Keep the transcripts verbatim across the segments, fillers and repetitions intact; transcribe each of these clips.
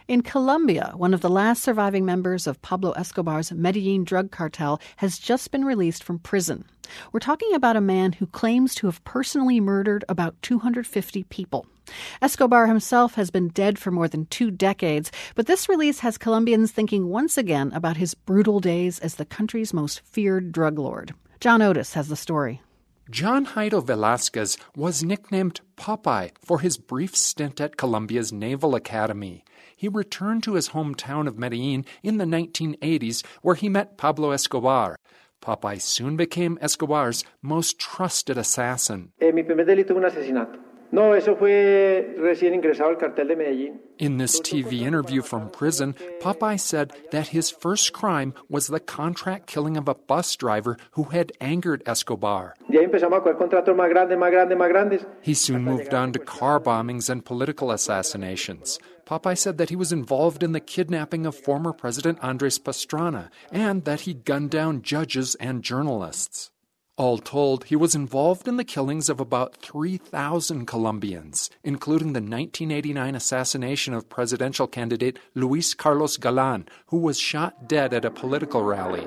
In Colombia, one of the last surviving members of Pablo Escobar's Medellin drug cartel has just been released from prison. We're talking about a man who claims to have personally murdered about two hundred fifty people. Escobar himself has been dead for more than two decades, but this release has Colombians thinking once again about his brutal days as the country's most feared drug lord. John Otis has the story. John Jairo Velázquez was nicknamed Popeye for his brief stint at Colombia's Naval Academy. He returned to his hometown of Medellin in the nineteen eighties, where he met Pablo Escobar. Popeye soon became Escobar's most trusted assassin. Eh, mi primer delito fue un asesinato. No, eso fue recién ingresado al cartel de Medellín. In this T V interview from prison, Popeye said that his first crime was the contract killing of a bus driver who had angered Escobar. Y ahí empezamos a coger contratos más grandes, más grandes, más grandes. He soon moved on to car bombings and political assassinations. Popeye said that he was involved in the kidnapping of former President Andres Pastrana and that he gunned down judges and journalists. All told, he was involved in the killings of about three thousand Colombians, including the nineteen eighty-nine assassination of presidential candidate Luis Carlos Galán, who was shot dead at a political rally.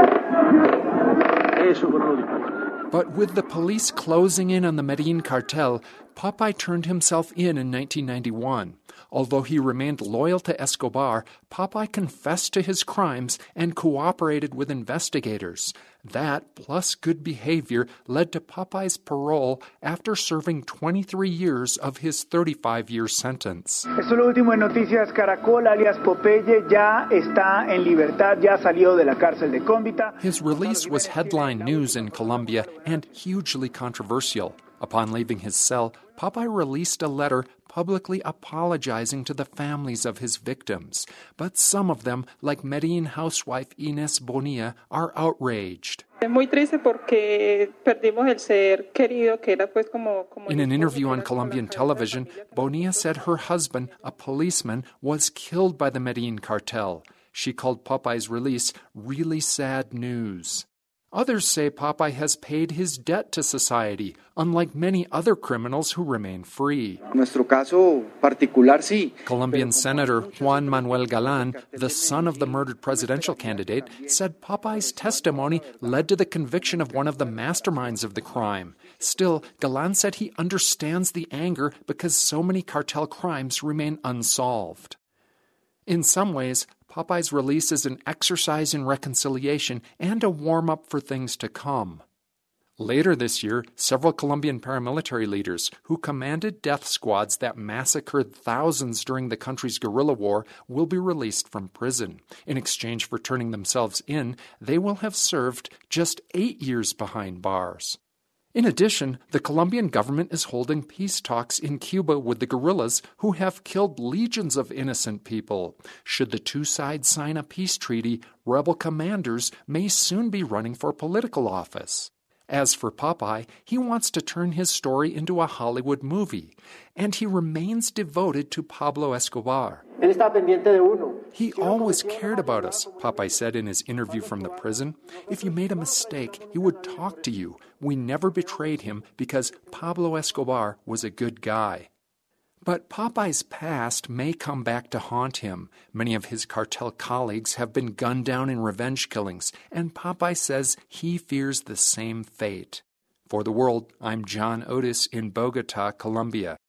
But with the police closing in on the Medellin cartel, Popeye turned himself in in nineteen ninety-one. Although he remained loyal to Escobar, Popeye confessed to his crimes and cooperated with investigators. That, plus good behavior, led to Popeye's parole after serving twenty-three years of his thirty-five-year sentence. Esto es lo último en noticias. Caracol, alias Popeye, ya está en libertad, ya salió de la cárcel de Cómbita. His release was headline news in Colombia and hugely controversial. Upon leaving his cell, Popeye released a letter publicly apologizing to the families of his victims. But some of them, like Medellin housewife Inés Bonilla, are outraged. In an interview on Colombian television, Bonilla said her husband, a policeman, was killed by the Medellin cartel. She called Popeye's release really sad news. Others say Popeye has paid his debt to society, unlike many other criminals who remain free. Nuestro caso particular, sí. Colombian Senator Juan Manuel Galán, the son of the murdered presidential candidate, said Popeye's testimony led to the conviction of one of the masterminds of the crime. Still, Galán said he understands the anger because so many cartel crimes remain unsolved. In some ways, Popeye's release is an exercise in reconciliation and a warm-up for things to come. Later this year, several Colombian paramilitary leaders who commanded death squads that massacred thousands during the country's guerrilla war will be released from prison. In exchange for turning themselves in, they will have served just eight years behind bars. In addition, the Colombian government is holding peace talks in Cuba with the guerrillas who have killed legions of innocent people. Should the two sides sign a peace treaty, rebel commanders may soon be running for political office. As for Popeye, he wants to turn his story into a Hollywood movie, and he remains devoted to Pablo Escobar. He always cared about us, Popeye said in his interview from the prison. If you made a mistake, he would talk to you. We never betrayed him because Pablo Escobar was a good guy. But Popeye's past may come back to haunt him. Many of his cartel colleagues have been gunned down in revenge killings, and Popeye says he fears the same fate. For The World, I'm John Otis in Bogota, Colombia.